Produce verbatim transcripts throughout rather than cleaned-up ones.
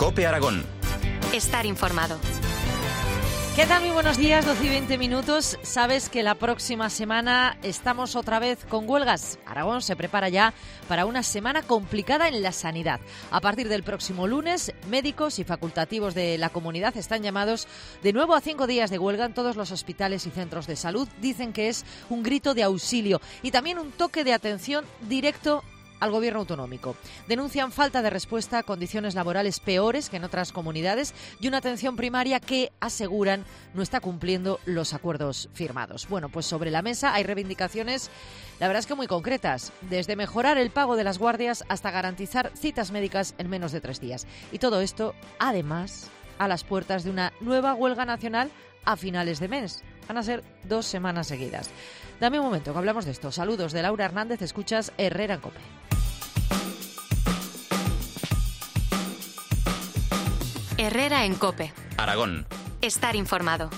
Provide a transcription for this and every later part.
COPE Aragón. Estar informado. ¿Qué tal? Muy buenos días, doce y veinte minutos. Sabes que la próxima semana estamos otra vez con huelgas. Aragón se prepara ya para una semana complicada en la sanidad. A partir del próximo lunes, médicos y facultativos de la comunidad están llamados de nuevo a cinco días de huelga en todos los hospitales y centros de salud. Dicen que es un grito de auxilio y también un toque de atención directo al gobierno autonómico. Denuncian falta de respuesta, condiciones laborales peores que en otras comunidades y una atención primaria que, aseguran, no está cumpliendo los acuerdos firmados. Bueno, pues sobre la mesa hay reivindicaciones, la verdad es que muy concretas, desde mejorar el pago de las guardias hasta garantizar citas médicas en menos de tres días. Y todo esto, además, a las puertas de una nueva huelga nacional a finales de mes. Van a ser dos semanas seguidas. Dame un momento que hablamos de esto. Saludos de Laura Hernández, escuchas Herrera en COPE. Herrera en COPE. Aragón. Estar informado.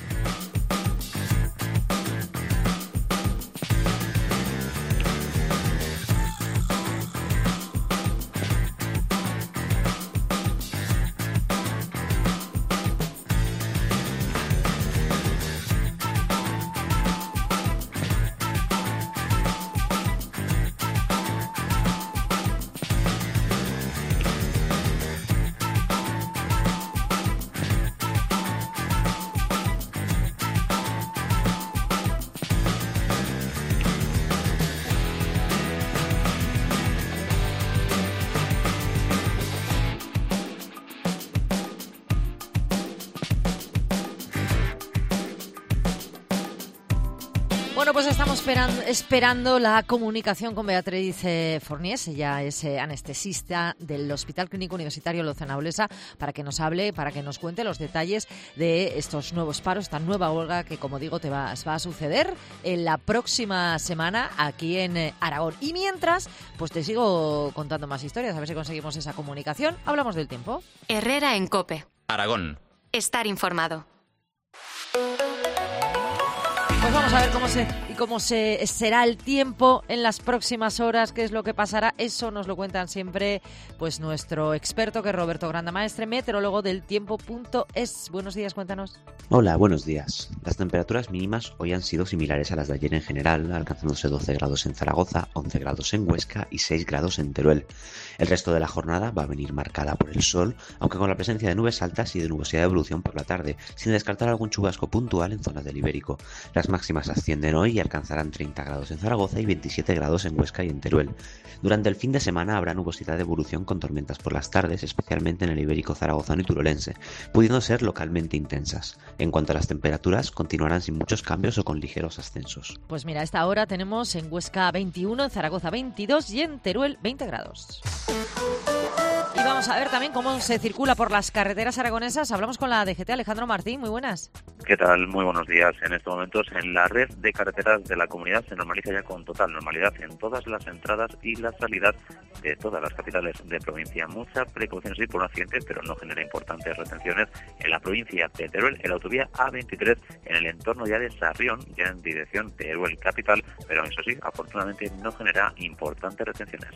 Bueno, pues estamos esperando, esperando la comunicación con Beatriz eh, Forniés. Ella es eh, anestesista del Hospital Clínico Universitario Lozano Aulesa, para que nos hable, para que nos cuente los detalles de estos nuevos paros, esta nueva huelga que, como digo, te va, va a suceder en la próxima semana aquí en eh, Aragón. Y mientras, pues te sigo contando más historias, a ver si conseguimos esa comunicación. Hablamos del tiempo. Herrera en COPE. Aragón. Estar informado. Pues vamos a ver cómo se y cómo se será el tiempo en las próximas horas, qué es lo que pasará. Eso nos lo cuentan siempre pues nuestro experto, que es Roberto Grandamaestre, meteorólogo del tiempo punto es. Buenos días, cuéntanos. Hola, buenos días. Las temperaturas mínimas hoy han sido similares a las de ayer en general, alcanzándose doce grados en Zaragoza, once grados en Huesca y seis grados en Teruel. El resto de la jornada va a venir marcada por el sol, aunque con la presencia de nubes altas y de nubosidad de evolución por la tarde, sin descartar algún chubasco puntual en zonas del Ibérico. Las máximas ascienden hoy y alcanzarán treinta grados en Zaragoza y veintisiete grados en Huesca y en Teruel. Durante el fin de semana habrá nubosidad de evolución con tormentas por las tardes, especialmente en el Ibérico zaragozano y turolense, pudiendo ser localmente intensas. En cuanto a las temperaturas, continuarán sin muchos cambios o con ligeros ascensos. Pues mira, a esta hora tenemos en Huesca veintiuno, en Zaragoza veintidós y en Teruel veinte grados. Y vamos a ver también cómo se circula por las carreteras aragonesas. Hablamos con la D G T, Alejandro Martín, muy buenas. ¿Qué tal? Muy buenos días. En estos momentos en la red de carreteras de la comunidad se normaliza ya con total normalidad en todas las entradas y las salidas de todas las capitales de provincia. Mucha precaución sí por un accidente, pero no genera importantes retenciones en la provincia de Teruel, en la autovía A veintitrés, en el entorno ya de Sarrión, ya en dirección Teruel capital, pero eso sí, afortunadamente no genera importantes retenciones.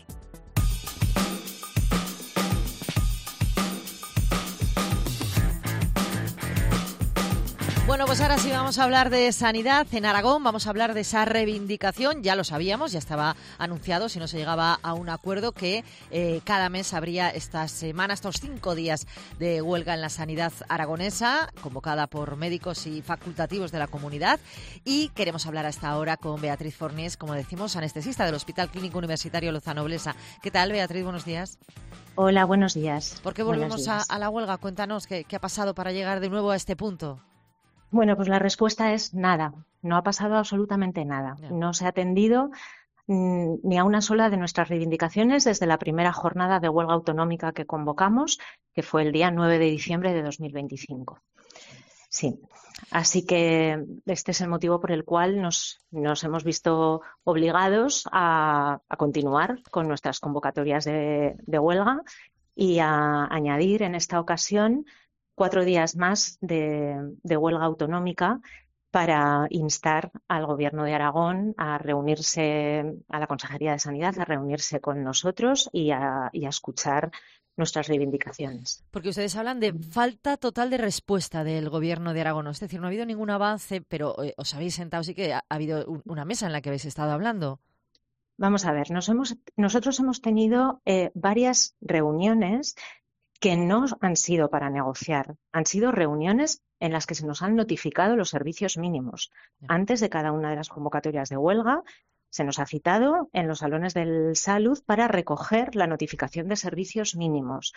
Bueno, pues ahora sí vamos a hablar de sanidad en Aragón, vamos a hablar de esa reivindicación, ya lo sabíamos, ya estaba anunciado, si no se llegaba a un acuerdo, que eh, cada mes habría esta semana, estos cinco días de huelga en la sanidad aragonesa, convocada por médicos y facultativos de la comunidad. Y queremos hablar a esta hora con Beatriz Forniés, como decimos, anestesista del Hospital Clínico Universitario Lozano Aulesa. ¿Qué tal, Beatriz? Buenos días. Hola, buenos días. ¿Por qué volvemos a, a la huelga? Cuéntanos, ¿qué, qué ha pasado para llegar de nuevo a este punto? Bueno, pues la respuesta es nada. No ha pasado absolutamente nada. No se ha atendido mmm, ni a una sola de nuestras reivindicaciones desde la primera jornada de huelga autonómica que convocamos, que fue el día nueve de diciembre de dos mil veinticinco. Sí, así que este es el motivo por el cual nos, nos hemos visto obligados a, a continuar con nuestras convocatorias de, de huelga y a añadir en esta ocasión cuatro días más de, de huelga autonómica para instar al Gobierno de Aragón a reunirse, a la Consejería de Sanidad, a reunirse con nosotros y a, y a escuchar nuestras reivindicaciones. Porque ustedes hablan de falta total de respuesta del Gobierno de Aragón. Es decir, no ha habido ningún avance, pero eh, os habéis sentado, sí que ha, ha habido un, una mesa en la que habéis estado hablando. Vamos a ver, nos hemos, nosotros hemos tenido eh, varias reuniones que no han sido para negociar, han sido reuniones en las que se nos han notificado los servicios mínimos. Antes de cada una de las convocatorias de huelga, se nos ha citado en los salones del Salud para recoger la notificación de servicios mínimos.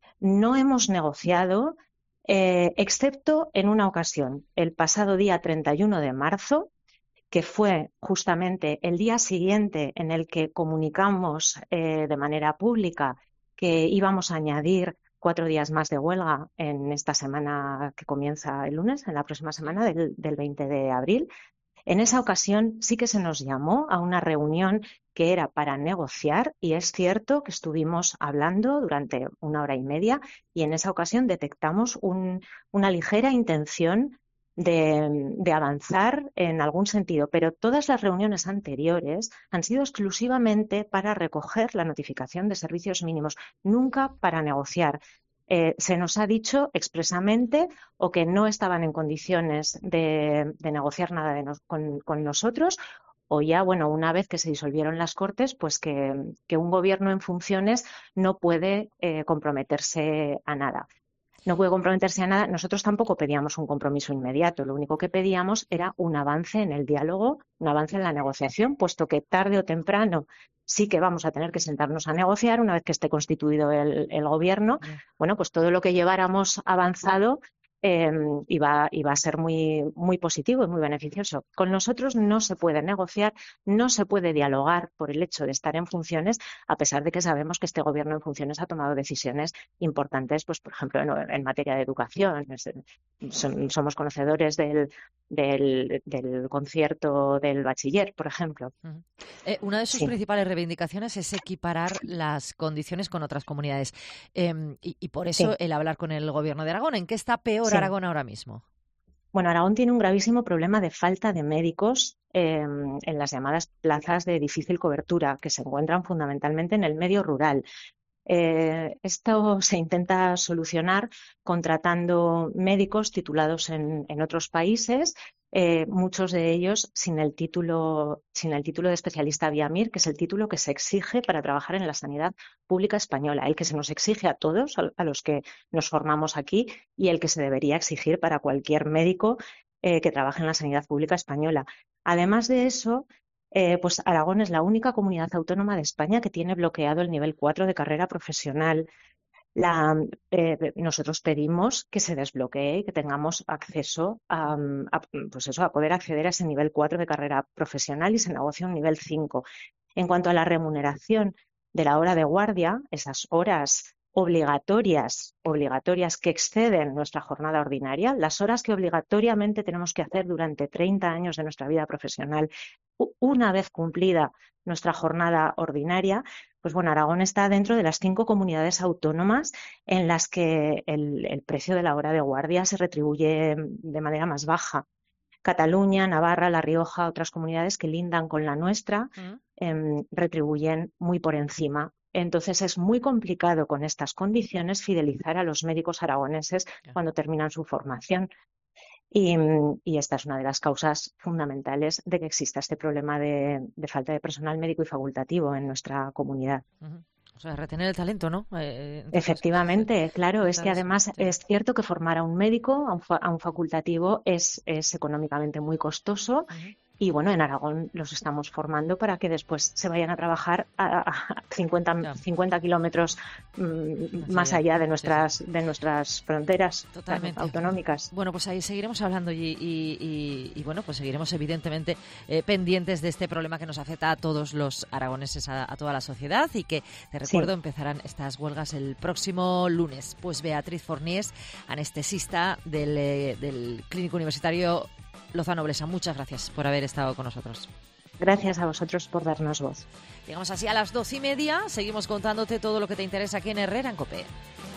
No hemos negociado, eh, excepto en una ocasión, el pasado día treinta y uno de marzo, que fue justamente el día siguiente en el que comunicamos eh, de manera pública que íbamos a añadir cuatro días más de huelga en esta semana que comienza el lunes, en la próxima semana del, del veinte de abril. En esa ocasión sí que se nos llamó a una reunión que era para negociar y es cierto que estuvimos hablando durante una hora y media y en esa ocasión detectamos un, una ligera intención de, de avanzar en algún sentido, pero todas las reuniones anteriores han sido exclusivamente para recoger la notificación de servicios mínimos, nunca para negociar. Eh, se nos ha dicho expresamente o que no estaban en condiciones de, de negociar nada de nos, con, con nosotros o ya, bueno, una vez que se disolvieron las Cortes, pues que, que un gobierno en funciones no puede eh, comprometerse a nada. No puede comprometerse a nada. Nosotros tampoco pedíamos un compromiso inmediato. Lo único que pedíamos era un avance en el diálogo, un avance en la negociación, puesto que tarde o temprano sí que vamos a tener que sentarnos a negociar una vez que esté constituido el, el gobierno. Bueno, pues todo lo que lleváramos avanzado eh, iba, iba a ser muy, muy positivo y muy beneficioso. Con nosotros no se puede negociar, no se puede dialogar por el hecho de estar en funciones, a pesar de que sabemos que este gobierno en funciones ha tomado decisiones importantes, pues por ejemplo en, en materia de educación. Somos conocedores del, del, del concierto del bachiller, por ejemplo. Uh-huh. Eh, una de sus sí. principales reivindicaciones es equiparar las condiciones con otras comunidades. Eh, y, y por eso sí. el hablar con el Gobierno de Aragón. ¿En qué está peor sí. Aragón ahora mismo? Bueno, Aragón tiene un gravísimo problema de falta de médicos eh, en las llamadas plazas de difícil cobertura, que se encuentran fundamentalmente en el medio rural. Eh, esto se intenta solucionar contratando médicos titulados en, en otros países, eh, muchos de ellos sin el título, sin el título de especialista vía M I R, que es el título que se exige para trabajar en la sanidad pública española, el que se nos exige a todos, a, a los que nos formamos aquí, y el que se debería exigir para cualquier médico eh, que trabaje en la sanidad pública española. Además de eso, Eh, pues Aragón es la única comunidad autónoma de España que tiene bloqueado el nivel cuatro de carrera profesional. La, eh, nosotros pedimos que se desbloquee y que tengamos acceso a, a, pues eso, a poder acceder a ese nivel cuatro de carrera profesional y se negocia un nivel cinco. En cuanto a la remuneración de la hora de guardia, esas horas obligatorias, obligatorias que exceden nuestra jornada ordinaria, las horas que obligatoriamente tenemos que hacer durante treinta años de nuestra vida profesional, una vez cumplida nuestra jornada ordinaria, pues bueno, Aragón está dentro de las cinco comunidades autónomas en las que el, el precio de la hora de guardia se retribuye de manera más baja. Cataluña, Navarra, La Rioja, otras comunidades que lindan con la nuestra, uh-huh. eh, retribuyen muy por encima. Entonces es muy complicado con estas condiciones fidelizar a los médicos aragoneses cuando terminan su formación. Y, y esta es una de las causas fundamentales de que exista este problema de, de falta de personal médico y facultativo en nuestra comunidad. Uh-huh. O sea, retener el talento, ¿no? Eh, Efectivamente, claro. Es que además es cierto que formar a un médico, a un, fa- a un facultativo, es, es económicamente muy costoso. Uh-huh. Y bueno, en Aragón los estamos formando para que después se vayan a trabajar a, a cincuenta, no. cincuenta kilómetros mm, más sí, allá de nuestras, sí, sí. de nuestras fronteras Totalmente. autonómicas. Bueno, pues ahí seguiremos hablando y, y, y, y bueno, pues seguiremos evidentemente eh, pendientes de este problema que nos afecta a todos los aragoneses, a, a toda la sociedad, y que, te recuerdo, sí. empezarán estas huelgas el próximo lunes. Pues Beatriz Forniés, anestesista del, eh, del Clínico Universitario Lozano Blesa, muchas gracias por haber estado con nosotros. Gracias a vosotros por darnos voz. Llegamos así a las doce y media. Seguimos contándote todo lo que te interesa aquí en Herrera en COPE.